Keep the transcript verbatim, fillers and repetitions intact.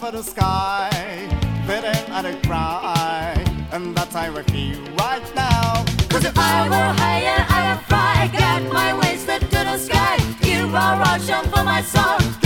for the sky, fitting and a cry, and that's how I feel right now. Cause if I were higher, I would fly, get my waist to the sky, give a rush on for my soul.